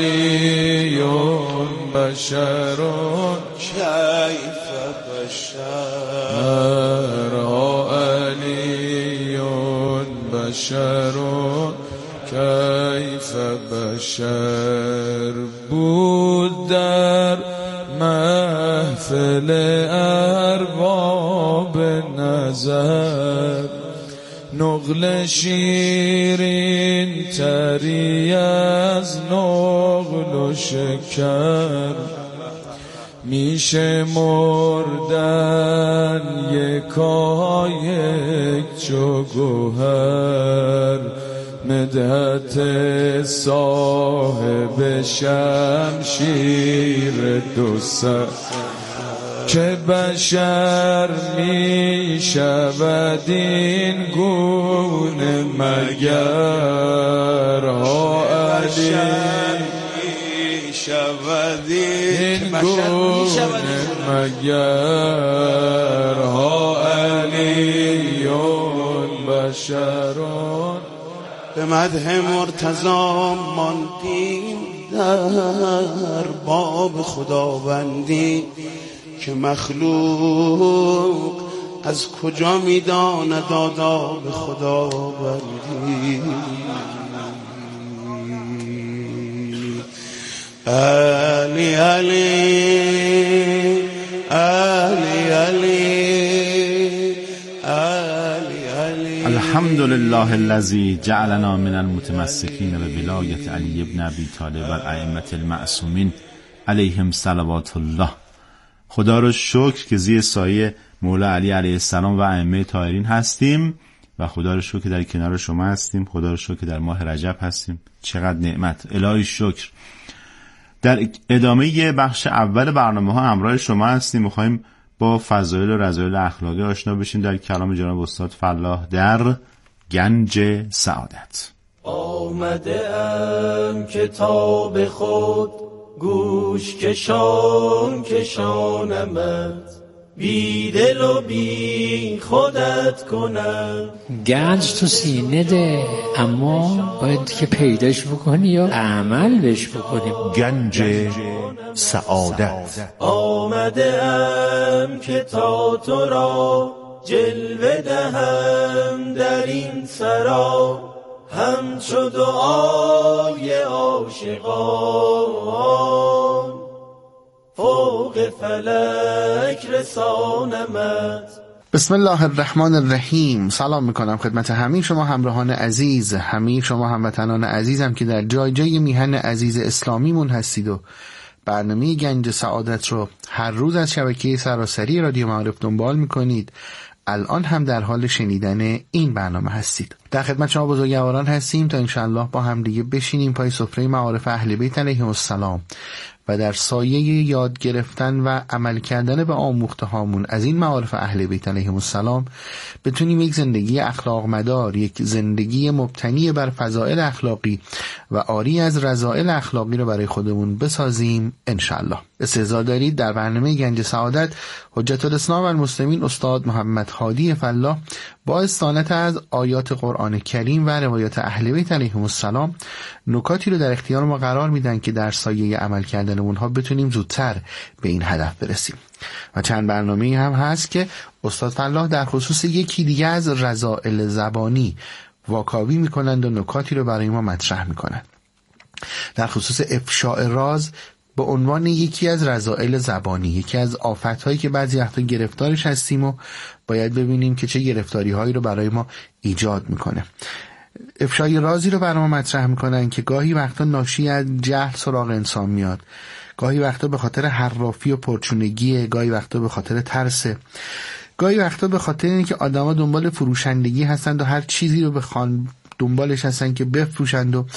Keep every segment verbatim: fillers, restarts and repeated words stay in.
علی بشر کیف بشر علی بشر کیف بشر بود در محفل ارباب نظر نقل شیرین تری از نقل و شکر میشه مردن یکایک چو گوهر مدحت صاحب شمشیر دو سر که بشر می شود این گونه مگر ها علی می شود این گونه مگر ها علی بشرون به مدح مرتضی ماندیم در باب خداوندی که مخلوق از کجا میداند آداب خداوندی علی علی علی علی علی الحمد لله الذی جعلنا من المتمسکین بولایت علی ابن ابی طالب و ائمه المعصومین علیهم صلوات الله. خدا رو شکر که زیر سایه مولا علی علیه السلام و ائمه طاهرین هستیم و خدا رو شکر که در کنار شما هستیم. خدا رو شکر که در ماه رجب هستیم. چقدر نعمت، الهی شکر. در ادامه بخش اول برنامه ها همراه شما هستیم. می‌خوایم با فضایل و رذایل اخلاقی آشنا بشیم در کلام جناب استاد فلاح در گنج سعادت. آمده ام کتاب خود گوش کشان کشانمت بی دل و بی خودت کنم. گنج تو سینه ده، اما باید که پیداش بکنی و عمل بش بکنی. گنج سعادت. آمده ام که تا تو را جلوه دهم در این سرا همچو دعای عاشقان فوق فلک رسانمت. بسم الله الرحمن الرحیم. سلام میکنم خدمت همه شما همراهان عزیز، همه شما هموطنان عزیزم که در جای جای میهن عزیز اسلامیمون هستید و برنامه گنج سعادت رو هر روز از شبکه سراسری رادیو معارف دنبال میکنید. الان هم در حال شنیدن این برنامه هستید. در خدمت شما بزرگواران هستیم تا انشاءالله با هم دیگه بشینیم پای سفره معارف اهل بیت علیهم السلام و در سایه یاد گرفتن و عمل کردن به آموخته هامون از این معارف اهل بیت علیهم السلام بتونیم یک زندگی اخلاق مدار، یک زندگی مبتنی بر فضائل اخلاقی و عاری از رذائل اخلاقی رو برای خودمون بسازیم انشاءالله. استعداد دارید در برنامه گنج سعادت حجت الاسلام و المسلمین استاد محمد هادی فلاح با استعانت از آیات قرآن کریم و روایات اهل بیت علیهم السلام نکاتی رو در اختیار ما قرار میدن که در سایه عمل کردن اونها بتونیم زودتر به این هدف برسیم. و چند برنامه هم هست که استاد فلاح در خصوص یکی دیگه از رذائل زبانی واکاوی میکنند و نکاتی رو برای ما مطرح میکنند در خصوص افشاء راز به عنوان یکی از رذائل زبانی، یکی از آفت‌هایی که بعضی وقتا گرفتارش هستیم و باید ببینیم که چه گرفتاری‌هایی رو برای ما ایجاد میکنه. افشای رازی رو برای ما مطرح میکنن که گاهی وقتا ناشی از جهل سراغ انسان میاد، گاهی وقتا به خاطر حرافی و پرچونگی، گاهی وقتا به خاطر ترس، گاهی وقتا به خاطر اینکه آدما دنبال فروشندگی هستند و هر چیزی رو بخوان دنبالش هستن که بفروشند و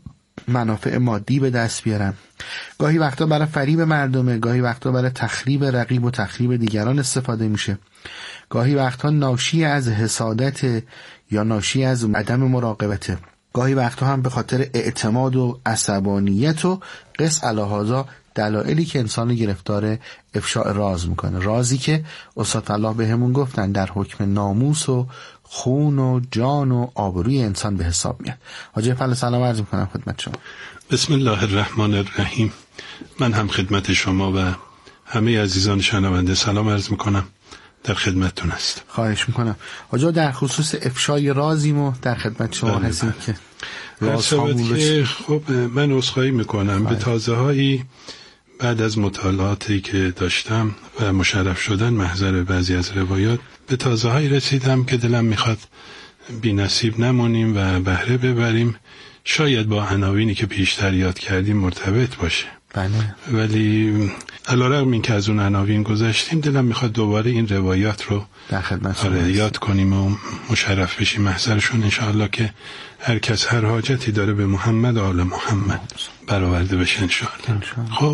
منافع مادی به دست بیارن. گاهی وقتا برای فریب مردمه، گاهی وقتا برای تخریب رقیب و تخریب دیگران استفاده میشه، گاهی وقتا ناشی از حسادت یا ناشی از عدم مراقبته، گاهی وقتا هم به خاطر اعتماد و عصبانیت و قص الهازا دلایلی که انسان گرفتار افشاء راز میکنه. رازی که استاد فلاح به همون گفتن در حکم ناموس و خون و جان و آبروی انسان به حساب میاد. حاجی فل سلام عرض میکنم خدمت شما. بسم الله الرحمن الرحیم. من هم خدمت شما و همه عزیزان شنونده سلام عرض میکنم، در خدمتتون هست. خواهش میکنم. حاجی در خصوص افشای رازیم و در خدمت شما بله هستیم بله. که راز ها خب من عذرخواهی میکنم به تازه هایی بعد از مطالعاتی که داشتم و مشرف شدن محضر بعضی از روایات به تازه هایی رسیدم که دلم میخواد بی نصیب نمونیم و بهره ببریم. شاید با عناوینی که پیشتر یاد کردیم مرتبط باشه، بله، ولی علیرغم این که از اون عناوین گذشتیم دلم میخواد دوباره این روایات رو در خدمت آره یاد کنیم و مشرف بشیم محضرشون، انشاءالله که هر کس هر حاجتی داره به محمد و آل محمد برآورده بشه انشاءالله. خب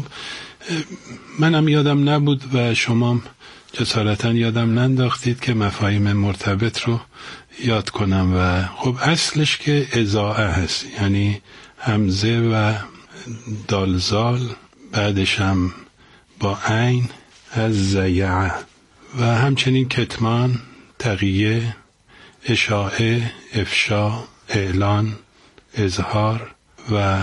منم یادم نبود و شما جسارتا یادم ننداختید که مفاهیم مرتبط رو یاد کنم و خب اصلش که اضاعه هست، یعنی همزه و دالزال بعدش هم با عین از زیعه و همچنین کتمان، تقیه، اشاعه، افشا، اعلان، اظهار و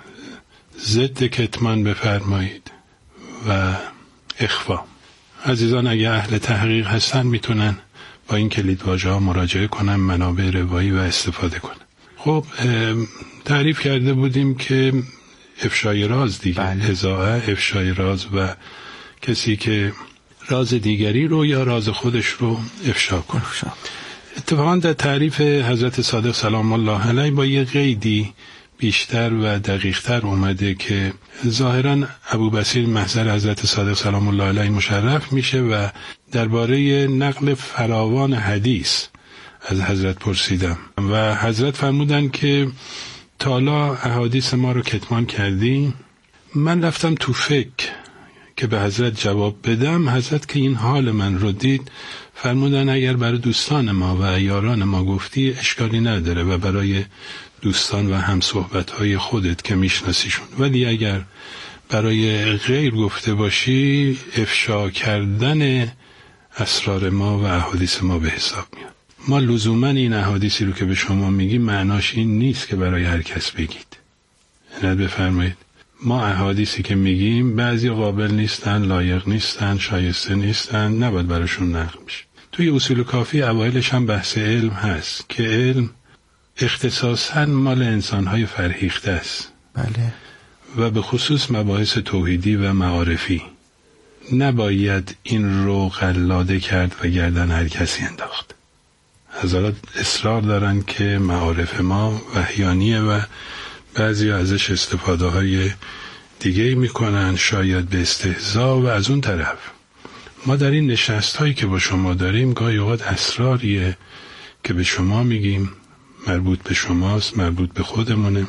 ضد کتمان بفرمایید و اخفا. عزیزان اگه اهل تحقیق هستن میتونن با این کلیدواژه ها مراجعه کنن، منابع روایی و استفاده کنن. خب تعریف کرده بودیم که افشای راز دیگه، اضاعه، افشای راز و کسی که راز دیگری رو یا راز خودش رو افشا کنه. اتفاقا در تعریف حضرت صادق سلام الله علیه با یه قیدی بیشتر و دقیقتر اومده که ظاهرا ابوبصیر محضر حضرت صادق سلام الله علیه مشرف میشه و درباره نقل فراوان حدیث از حضرت پرسیدم و حضرت فرمودن که تا حالا احادیث ما رو کتمان کردی؟ من رفتم تو فکر که به حضرت جواب بدم. حضرت که این حال من رو دید فرمودن اگر برای دوستان ما و یاران ما گفتی اشکالی نداره و برای دوستان و همصحبت‌های خودت که میشناسیشون، ولی اگر برای غیر گفته باشی افشا کردن اسرار ما و احادیث ما به حساب میاد. ما لزوما این احادیثی رو که به شما میگیم معناش این نیست که برای هر کس بگید. عنایت بفرمایید. ما احادیثی که میگیم بعضی قابل نیستن، لایق نیستن، شایسته نیستن، نباید براشون نقل میشه. توی اصول کافی اوایلش هم بحث علم هست که علم اختصاصاً مال انسانهای فرهیخته است. بله. و به خصوص مباحث توحیدی و معارفی نباید این رو قلاده کرد و گردن هر کسی انداخت. حضرات اصرار دارن که معارف ما وحیانیه و بعضی ازش استفاده های دیگه میکنن، شاید به استهزا. و از اون طرف ما در این نشست هایی که با شما داریم گاهی اوقات اسراریه که به شما میگیم، مربوط به شماست، مربوط به خودمونه،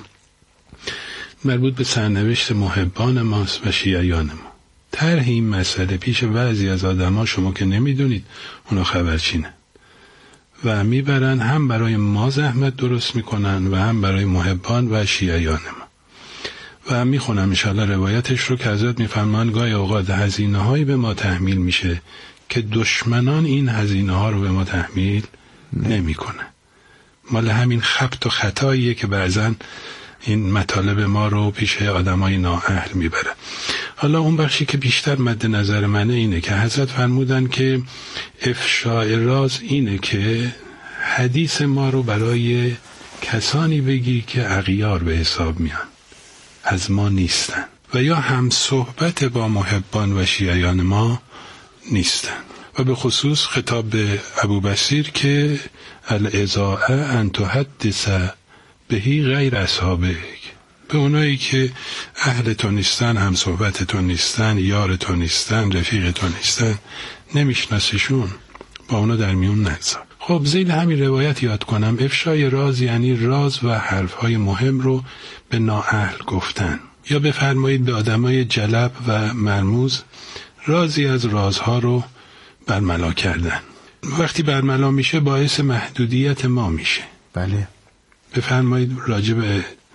مربوط به سرنوشت محبان ماست و شیعیان ما. طرح این مسئله پیش بعضی از آدما شما که نمیدونید اونا خبرچینه و میبرن هم برای ما زحمت درست میکنن و هم برای محبان و شیعیان ما. و میخونم انشاءالله روایتش رو که حضرت میفرمان گاهی اوقات هزینه هایی به ما تحمیل میشه که دشمنان این هزینه ها رو به ما تحمیل نمیکنه. مال همین خبط و خطاییه که بعضن این مطالب ما رو پیش آدمای نااهل میبره. حالا اون بخشی که بیشتر مد نظر منه اینه که حضرت فرمودن که افشاء راز اینه که حدیث ما رو برای کسانی بگی که اغیار به حساب میان، از ما نیستن و یا هم صحبت با محبان و شیعیان ما نیستن. و به خصوص خطاب به ابوبصیر که الاضاءه ان تحدث بهی غیر اصحابک، به اونایی که اهل تو نیستن، هم صحبت تو نیستن، یار تو نیستن، رفیق تو نیستن، نمیشناسیشون، با اونا در میون نگذار. خب زیل همین روایت یاد کنم. افشای راز یعنی راز و حرفهای مهم رو به نااهل گفتن، یا بفرمایید به آدمای جلب و مرموز رازی از رازها رو برملا کردن. وقتی برملا میشه باعث محدودیت ما میشه. بله. بفرمایید راجع به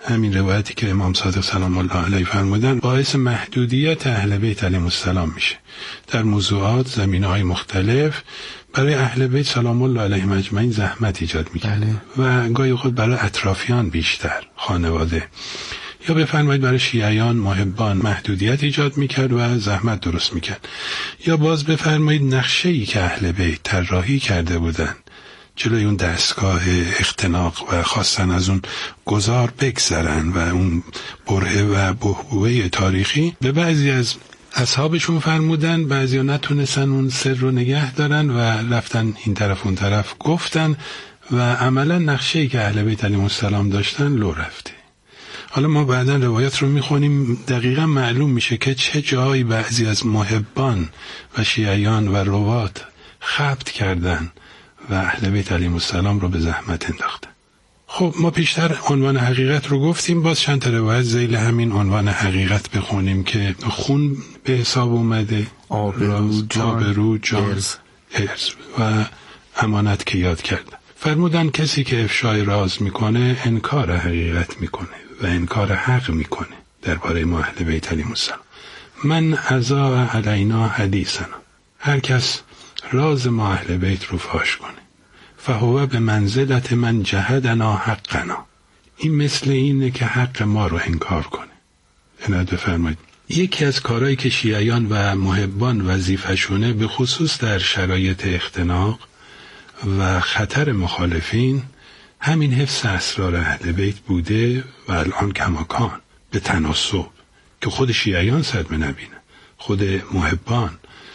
همین روایتی که امام صادق سلام الله علیه فرمودن باعث محدودیت اهل بیت علیهم السلام میشه در موضوعات زمینه‌های مختلف. برای اهل بیت سلام الله علیهم اجمعین زحمت ایجاد میکنه و گاهی خود برای اطرافیان بیشتر، خانواده، یا بفرمایید برای شیعیان محبان محدودیت ایجاد میکرد و زحمت درست میکرد. یا باز بفرمایید نقشه‌ای که اهل بیت طراحی کرده بودن جلوی اون دستگاه اختناق و خواستن از اون گذار بگذرن و اون برهه و بحبوحه تاریخی، به بعضی از اصحابشون فرمودن، بعضیا نتونستن اون سر رو نگه دارن و رفتن این طرف اون طرف گفتن و عملا نقشه‌ای که اهل بیت علیهم السلام داشتن لو رفته. حالا ما بعدا روایات رو میخونیم، دقیقا معلوم میشه که چه جایی بعضی از محبان و شیعیان و روات خبط کردن و اهل بیت علیهم السلام رو به زحمت انداختن. خب ما پیشتر عنوان حقیقت رو گفتیم، باز چند تا روایت ذیل همین عنوان حقیقت بخونیم که خون به حساب اومده، آبرو جان, آبرو جان ارز. ارز و امانت که یاد کردن. فرمودن کسی که افشای راز میکنه انکار حقیقت میکنه و انکار حق میکنه درباره ما اهل بیت علیهم السلام. من عزا علینا حدیثنا، هر کس راز ما اهل بیت رو فاش کنه، فهو به منزلت من جهدنا حقنا، این مثل اینه که حق ما رو انکار کنه. عنایت بفرمایید. یکی از کارهایی که شیعیان و محبان وظیفه‌شونه به خصوص در شرایط اختناق و خطر مخالفین همین حفظ اسرار اهل بیت بوده و الان کماکان به تناسب که خود شیعیان صدمه نبینه، خود محبان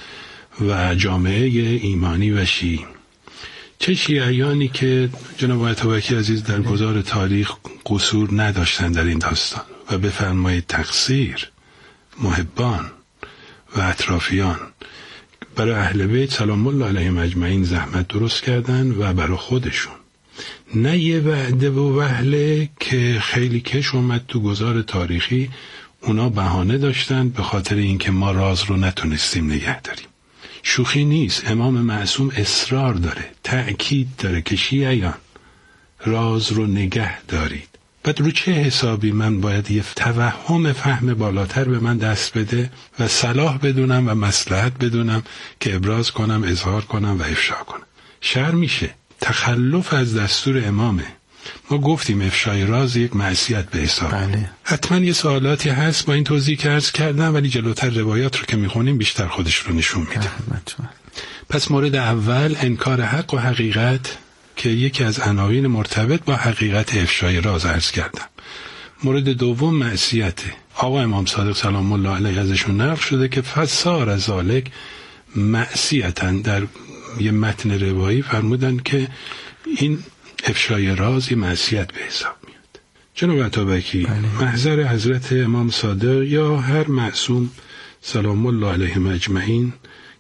و جامعه ایمانی و شیعی. چه شیعیانی که جناب آیت‌الله عزیز در گذار تاریخ قصور نداشتن در این داستان و بفرمایید تقصیر محبان و اطرافیان برای اهل بیت سلام الله علیهم اجمعین زحمت درست کردن و برای خودشون، نه یه وعده و وهله که خیلی کش اومد تو گذار تاریخی اونا بهانه داشتن به خاطر اینکه ما راز رو نتونستیم نگه داریم. شوخی نیست، امام معصوم اصرار داره، تأکید داره که شیعیان راز رو نگه دارید. بعد رو چه حسابی من باید یه توهم فهم بالاتر به من دست بده و صلاح بدونم و مصلحت بدونم که ابراز کنم، اظهار کنم و افشا کنم؟ شر میشه، تخلف از دستور امامه. ما گفتیم افشای راز یک معصیت به حساب. بله. حتما یه سوالاتی هست با این توضیح که عرض کردم، ولی جلوتر روایات رو که میخونیم بیشتر خودش رو نشون میده. پس مورد اول انکار حق و حقیقت که یکی از عناوین مرتبط با حقیقت افشای راز عرض کردم. مورد دوم معصیته. آقا امام صادق سلام الله علیه ازشون نقل شده که فسار ذالک معصیتاً، در یه متن روایی فرمودن که این افشای راز یه معصیت به حساب میاد. جناب عطابکی محضر حضرت امام صادق یا هر معصوم سلام الله علیهم اجمعین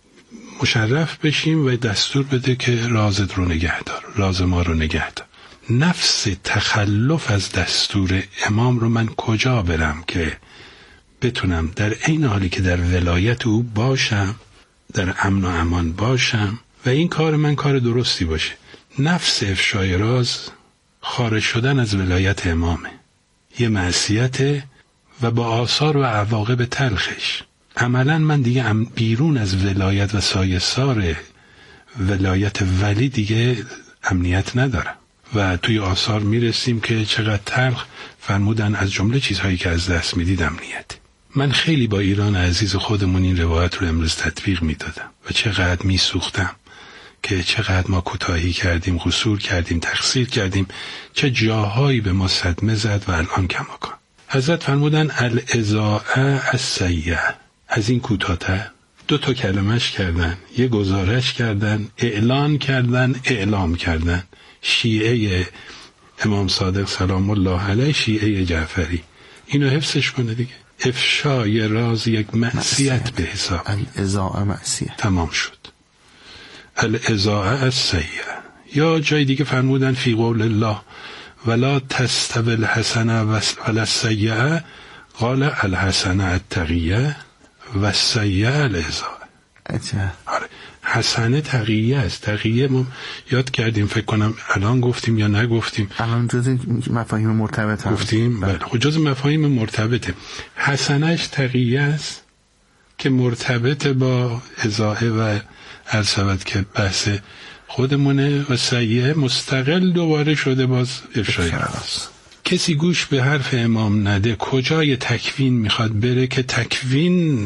مشرف بشیم و دستور بده که رازت رو نگه دار، راز ما رو نگه دار. نفس تخلف از دستور امام رو من کجا برم که بتونم در این حالی که در ولایت او باشم، در امن و امان باشم و این کار من کار درستی باشه؟ نفس افشای راز خارج شدن از ولایت امامه، یه معصیته و با آثار و عواقب تلخش. عملا من دیگه بیرون از ولایت و سایه‌سار ولایت ولی دیگه امنیت ندارم و توی آثار میرسیم که چقدر تلخ فرمودن از جمله چیزهایی که از دست میدید امنیت. من خیلی با ایران عزیز خودمون این روایت رو امروز تطبیق میدادم و چقدر میسوختم که چقدر ما کوتاهی کردیم، قصور کردیم، تقصیر کردیم، چه جاهایی به ما صدمه زد و الان کماکان. حضرت فرمودن الاذاعه السیئه، از این کوتاه‌تر دو تا کلمش کردن، یه گزارش کردن، اعلان کردن، اعلام کردن. شیعه امام صادق سلام الله علیه، شیعه جعفری، اینو حفظش کنه دیگه. افشای راز یک معصیت به حساب. الاذاعه معصیت. تمام شد. الاذاعه السیئه. یا جای دیگه فرمودن فی قول الله ولا تستوی الحسنه ولا السیئه، قال الحسنه التقیه و السیئه الاذاعه. آره. حسنه تقیه است. تقیه ما یاد کردیم، فکر کنم الان گفتیم یا نگفتیم، الان جز مفاهیم مرتبط گفتیم. بله خب جز مفاهیم مرتبطه. حسنش تقیه است که مرتبط با ازاحه و عرض که بحث خودمونه، و سیئه مستقل دوباره شده باز افشای راست. کسی گوش به حرف امام نده کجای تکوین میخواد بره که تکوین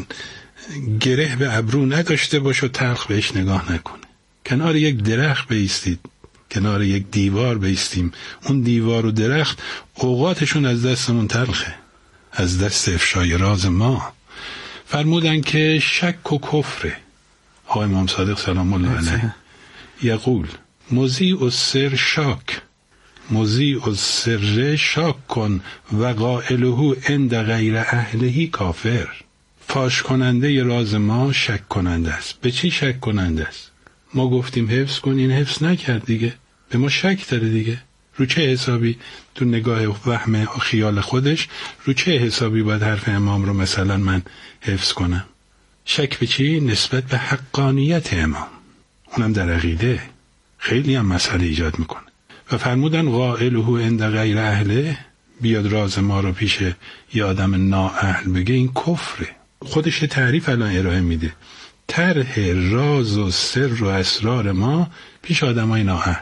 گره به ابرو نداشته باشه و تلخ بهش نگاه نکنه. کنار یک درخت بیستید، کنار یک دیوار بیستیم، اون دیوار و درخت اوقاتشون از دستمون تلخه، از دست افشای راز ما. فرمودن که شک و کفره. آقای امام صادق سلام الله علیه یقول مذیع السر شاک، مذیع السر شاک کن و قائله عند غیر اهلهی کافر. فاش کننده ی راز ما شک کننده است. به چی شک کننده است؟ ما گفتیم حفظ کن، این حفظ نکرد دیگه، به ما شک داره دیگه. رو چه حسابی تو نگاه وهم خیال خودش رو چه حسابی باید حرف امام رو مثلا من حفظ کنم؟ شک به چی؟ نسبت به حقانیت امام، اونم در عقیده خیلی هم مسئله ایجاد میکنه. و فرمودن قائله عند غیر اهله، بیاد راز ما رو پیش یه آدم نااهل بگه، این کفره. خودش تعریف الان ارائه میده، طرح راز و سر و اسرار ما پیش آدمای نااهل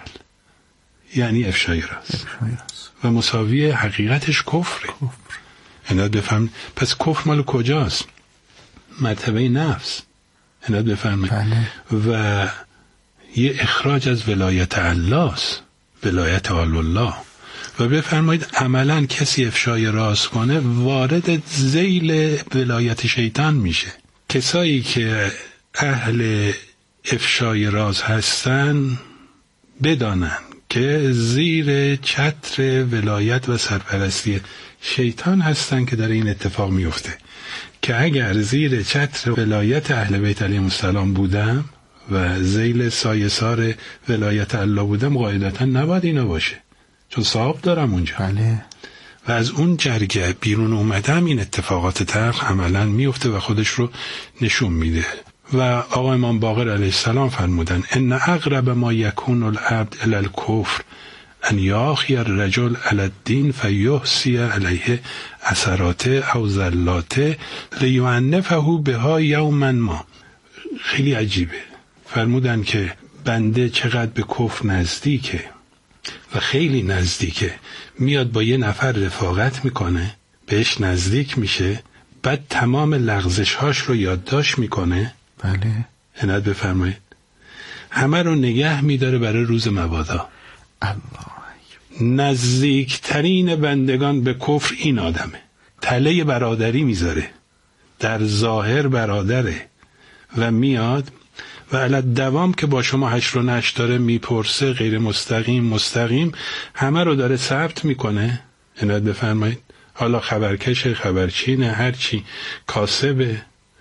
یعنی افشای راز و مساوی حقیقتش کفره. اینا بفهم. پس کفر مال کجاست؟ مرتبه نفس. اینا بفهمید. و یه اخراج از ولایت الله است، ولایت آل الله. و بفرمایید عملا کسی افشای راز کنه وارد ذیل ولایت شیطان میشه. کسایی که اهل افشای راز هستن بدانن که زیر چتر ولایت و سرپرستی شیطان هستن که در این اتفاق میفته. که اگر زیر چتر ولایت اهل بیت علیهم السلام بودم و ذیل سایه‌سار ولایت الله بودم، قاعدتا نباید اینا باشه، چون صاحب دارم اونجا. بله. و از اون جرگه بیرون اومدم این اتفاقات تلخ عملا میفته و خودش رو نشون میده. و آقا امام باقر علیه السلام فرمودن ان اقرب ما یکون العبد الی الکفر ان یاخی الرجل علی الدین فیحسی علیه اثرات او زلات لیعنفه بها یوما ما. خیلی عجیبه. فرمودن که بنده چقدر به کفر نزدیکه و خیلی نزدیکه، میاد با یه نفر رفاقت میکنه، بهش نزدیک میشه، بعد تمام لغزش‌هاش رو یادداشت میکنه. بله. عنایت بفرمایید. همه رو نگه میداره برای روز مبادا. الله. نزدیکترین بندگان به کفر این آدمه. تله برادری میذاره، در ظاهر برادره و میاد و علی دوام که با شما هشت و نشت داره میپرسه، غیر مستقیم مستقیم همه رو داره ثبت میکنه. عنایت بفرمایید. حالا خبرکش، خبرچینه، هرچی، کاسبه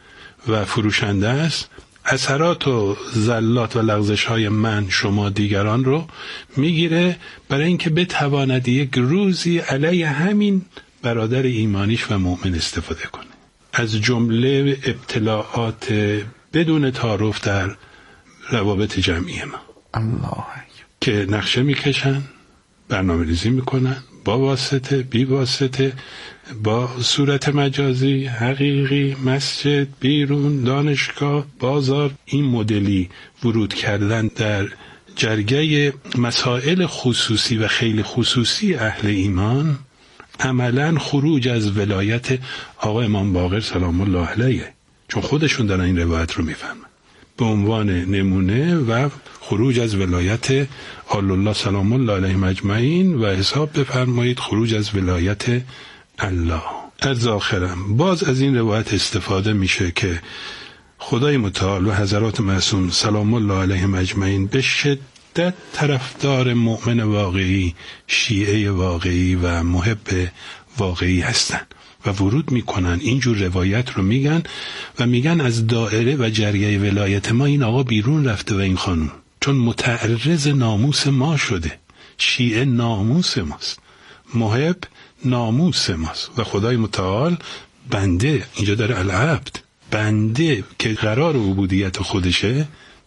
و فروشنده است، اثرات و زلات و لغزش های من شما دیگران رو میگیره برای اینکه بتواند یک روزی علیه همین برادر ایمانیش و مؤمن استفاده کنه. از جمله ابتلاعات بدون تعارف در روابط جمعی ما الله که نقشه میکشن، برنامه ریزی میکنن، با واسطه، بی واسطه، با صورت مجازی، حقیقی، مسجد، بیرون، دانشگاه، بازار، این مدلی ورود کردن در جرگه مسائل خصوصی و خیلی خصوصی اهل ایمان عملاً خروج از ولایت آقا امام باقر سلام الله علیه، چون خودشون دارن این روایت رو میفهمن به عنوان نمونه، و خروج از ولایت آل الله سلام الله علیهم اجمعین و حساب بفرمایید خروج از ولایت الله. از آخرم باز از این روایت استفاده میشه که خدای متعال و حضرات معصوم سلام الله علیهم اجمعین به شدت طرفدار مؤمن واقعی، شیعه واقعی و محب واقعی هستند و ورود میکنن اینجور روایت رو میگن و میگن از دائره و جریه ولایت ما این آقا بیرون رفته و این خانم، چون متعرض ناموس ما شده. شیعه ناموس ماست، محب ناموس ماست و خدای متعال بنده، اینجا داره العبد، بنده که قرار عبودیت خودشه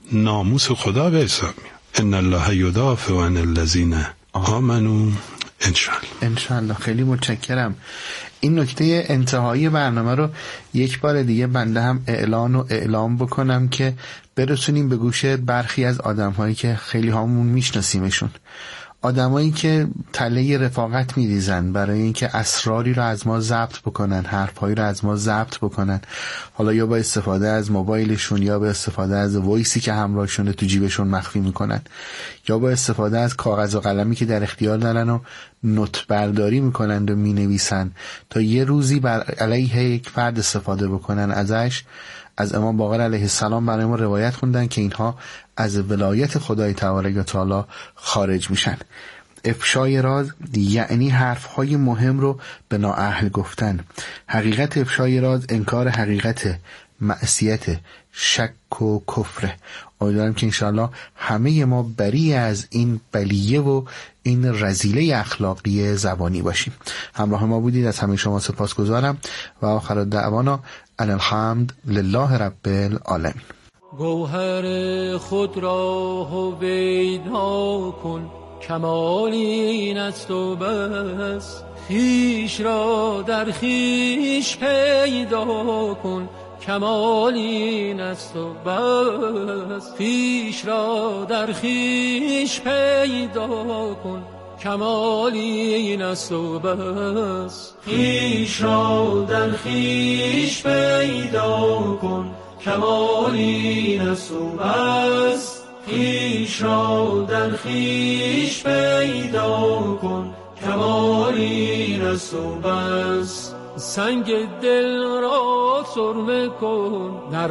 ناموس خدا به حساب میاد. ان الله یدافع عن الذین آمنوا انشالله. انشالله. خیلی متشکرم. این نکته انتهایی برنامه رو یک بار دیگه بنده هم اعلان و اعلام بکنم که برسونیم به گوش برخی از آدم‌هایی که خیلی همون میشناسیمشون، آدمایی که تله رفاقت میریزن برای اینکه اسراری رو از ما ضبط بکنن، حرفایی رو از ما ضبط بکنن، حالا یا با استفاده از موبایلشون یا با استفاده از وایسی که همراهشون تو جیبشون مخفی میکنن یا با استفاده از کاغذ و قلمی که در اختیار دارن و نوت برداری میکنن و مینویسن تا یه روزی بر علیه یک فرد استفاده بکنن ازش. از امام باقر علیه السلام برای ما روایت خوندن که اینها از ولایت خدای تبارک و تعالی خارج میشن. افشای راز یعنی حرفهای مهم رو به نااهل گفتن. حقیقت افشای راز انکار حقیقت، معصیت، شک و کفر. امیدوارم که انشاءالله همه ما بری از این بلیه و این رذیله اخلاقی زبانی باشیم. همراه ما بودید، از همه شما سپاسگزارم و آخر دعوانا ان الحمد لله رب العالمین. گوهر خود را هویدا کن، کمال این است و بس. خویش را در خویش پیدا کن، کمال این است و بس. خویش را در خویش پیدا کن، کمال این است و بس. خویش را در خویش پیدا کن، کمال این است و بس. خویش را در خویش پیدا کن، کمال این است و بس. سنگ دل را سرمه کن در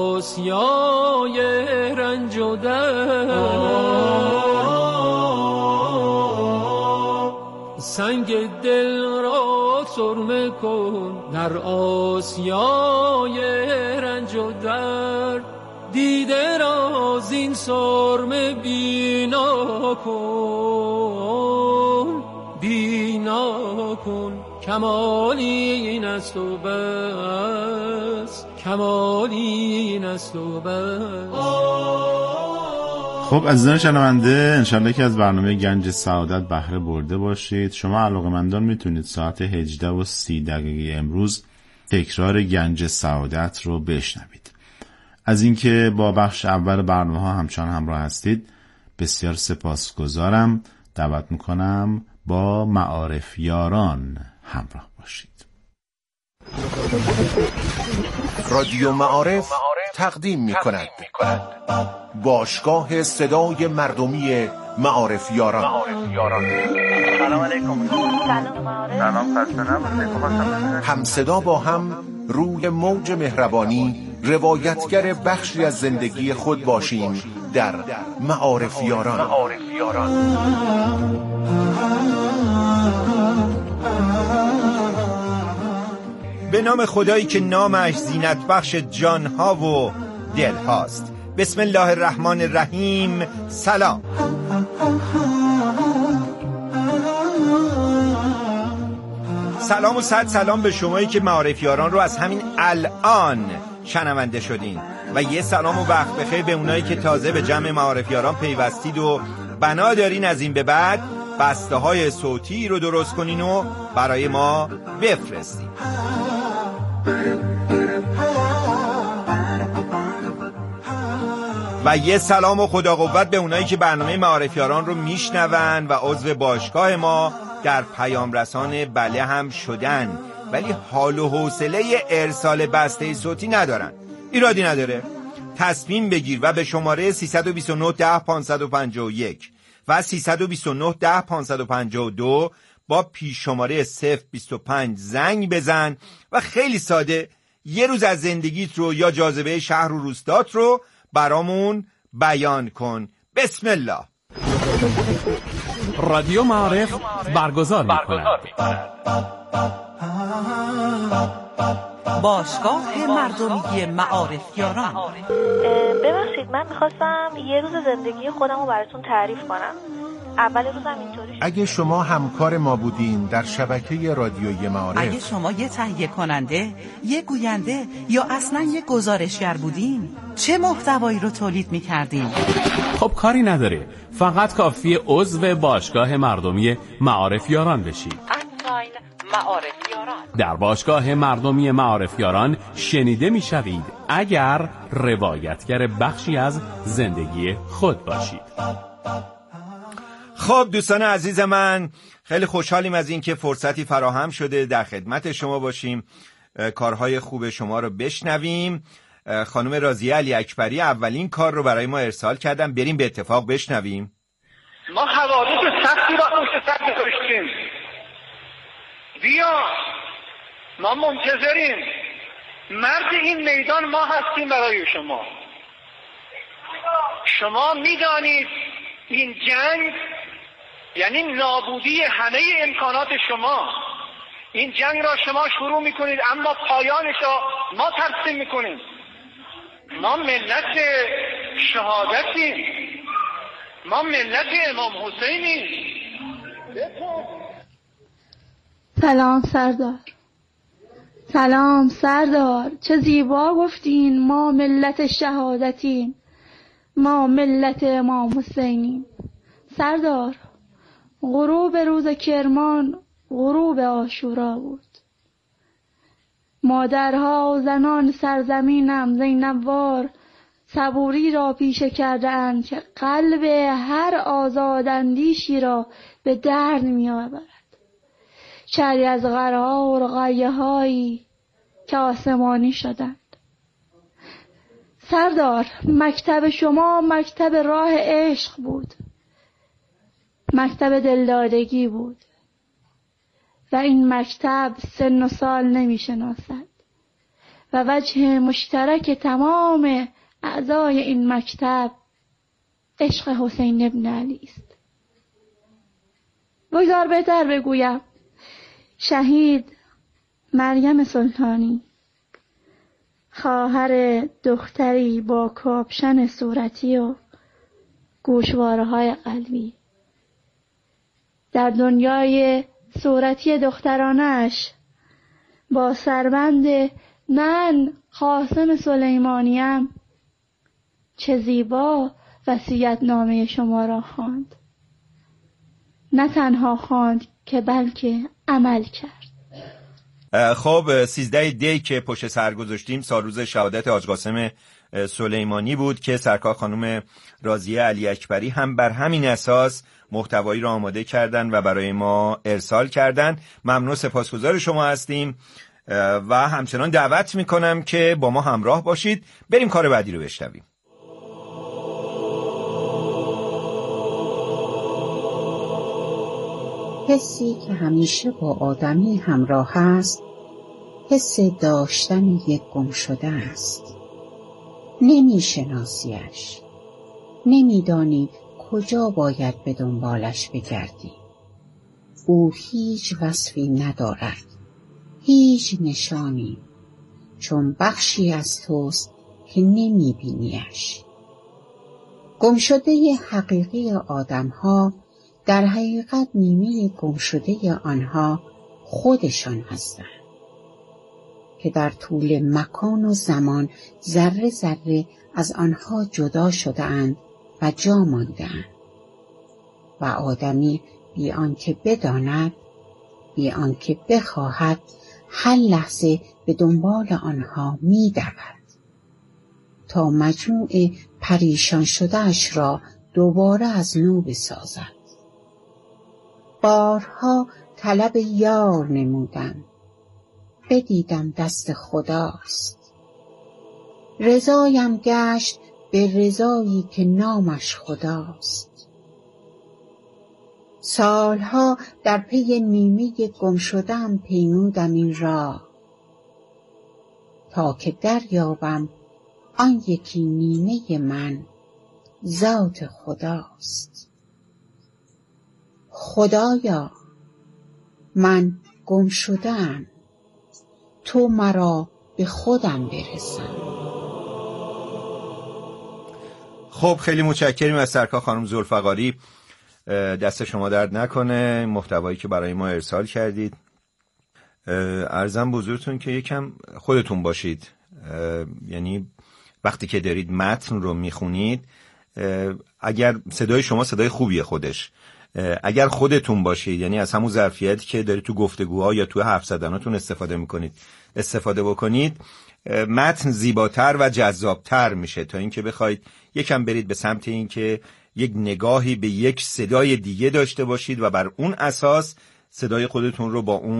آسیای رنج و درد. سنگ دل را سرمه کن در آسیای رنج و درد. دیده را زین سرمه بینا کن، بینا کن، کمالی این است و بس، کمالی این است و بس. خب عزیزان شنونده، انشالله که از برنامه گنج سعادت بهره برده باشید. شما علاقه‌مندان میتونید ساعت هجده و سی دقیقه امروز تکرار گنج سعادت رو بشنوید. از اینکه با بخش اول برنامه ها همچنان همراه هستید بسیار سپاسگزارم. دعوت میکنم با معارف یاران همراه باشید. رادیو معارف تقدیم میکند باشگاه صدای مردمی معارف یاران. سلام علیکم. سلام خسته هم صدا با هم روی موج مهربانی روایتگر بخشی از زندگی خود باشیم در معارف یاران. به نام خدایی که نامش زینت بخش جانها و دل هاست. بسم الله الرحمن الرحیم. سلام. سلام و صد سلام به شمایی که معارف یاران رو از همین الان شنونده شدین و یه سلام و وقت بخیر به اونایی که تازه به جمع معارف یاران پیوستید و بنا دارین از این به بعد بسته های صوتی رو درست کنین و برای ما بفرستین. و یه سلام و خدا قوت به اونایی که برنامه معارف یاران رو میشنون و عضو باشگاه ما در پیام رسان بله هم شدن ولی حال و حوصله ارسال بسته صوتی ندارن. ایرادی نداره، تصمیم بگیر و به شماره سیصد و بیست و نه ده پانصد و پنجاه و یک و سیصد و بیست و نه ده پانصد و پنجاه و دو با پیش شماره صفر بیست و پنج زنگ بزن و خیلی ساده یه روز از زندگیت رو یا جاذبه شهر و روستات رو برامون بیان کن. بسم الله. رادیو معارف برگزار می‌کند. باشگاه مردمی معارف یاران. ببخشید من میخواستم یه روز زندگی خودم رو براتون تعریف کنم. اول روزم اینطوری شد. اگه شما همکار ما بودین در شبکه رادیویی معارف، اگه شما یه تهیه کننده، یه گوینده یا اصلا یه گزارشگر بودین، چه محتوایی رو تولید می‌کردین؟ خب کاری نداره، فقط کافیه عضو باشگاه مردمی معارفیاران بشید. انساین معارفیاران. در باشگاه مردمی معارفیاران شنیده میشوید اگر روایتگر بخشی از زندگی خود باشید. خب دوستان عزیز من، خیلی خوشحالیم از این که فرصتی فراهم شده در خدمت شما باشیم، کارهای خوب شما رو بشنویم. خانم راضیه علی اکبری اولین کار رو برای ما ارسال کردن، بریم به اتفاق بشنویم. ما حوادث سختی را پشت سر گذاشتیم، بیا ما منتظریم، مرد این میدان ما هستیم برای شما. شما میدانید این جنگ یعنی نابودی همه امکانات شما. این جنگ را شما شروع میکنید اما پایانش را ما ترسیم میکنیم. ما ملت شهادتیم، ما ملت امام حسینیم. سلام سردار، سلام سردار، چه زیبا گفتین ما ملت شهادتیم، ما ملت امام حسینیم. سردار، غروب روز کرمان غروب عاشورا بود. مادرها و زنان سرزمینم زینبوار صبوری را پیشه کرده اند که قلب هر آزاداندیشی را به درد می آورد. شری از غرها و رقیه هایی که آسمانی شدند. سردار، مکتب شما مکتب راه عشق بود، مکتب دلدادگی بود و این مکتب سن و سال نمی شناسد و وجه مشترک تمام اعضای این مکتب عشق حسین ابن علی است. بگذار بهتر بگویم شهید مریم سلطانی، خواهر دختری با کاپشن صورتی و گوشواره های قلبی، در دنیای صورتی دخترانش با سربند من قاسم سلیمانیم چه زیبا وصیت نامه شما را خواند. نه تنها خواند که بلکه عمل کرد. خب سیزده دی که پشت سر گذاشتیم سالروز شهادت حاج قاسم سلیمانی بود که سرکار خانم راضیه علی اکبری هم بر همین اساس محتوایی را آماده کردن و برای ما ارسال کردن. ممنون، سپاسگزار شما هستیم و همچنان دعوت میکنم که با ما همراه باشید. بریم کار بعدی رو بشنویم. حسی که همیشه با آدمی همراه است، حس داشتن یک گم شده است. نمی شناسیش، نمی دانی کجا باید به دنبالش بگردی. او هیچ وصفی ندارد، هیچ نشانی، چون بخشی از توست که نمی بینیش. گم شده حقیقی آدم ها در حقیقت نیمه گم شده آنها خودشان هستند که در طول مکان و زمان ذره ذره از آنها جدا شده اند و جا مانده اند و آدمی بی آنکه بداند، بی آنکه بخواهد، هر لحظه به دنبال آنها می دود تا مجموع پریشان شدهش را دوباره از نو بسازد. بارها طلب یار نمودم، بدیدم دست خداست. رضایم گشت به رضایی که نامش خداست. سالها در پی نیمه گم شدم پیمودم این راه تا که دریابم آن یکی نیمه من ذات خداست. خدایا، من گم شدم، تو مرا به خودم برسان. خب خیلی متشکریم از سرکار خانم ذوالفقاری دست شما درد نکنه، محتوایی که برای ما ارسال کردید. عرضم بزرگتون که یکم خودتون باشید، یعنی وقتی که دارید متن رو میخونید، اگر صدای شما صدای خوبیه خودش، اگر خودتون باشید، یعنی از همون ظرفیتی که دارید تو گفتگوها یا تو حرف زدناتون استفاده میکنید استفاده بکنید، متن زیباتر و جذابتر میشه تا اینکه بخواید یکم برید به سمت اینکه یک نگاهی به یک صدای دیگه داشته باشید و بر اون اساس صدای خودتون رو با اون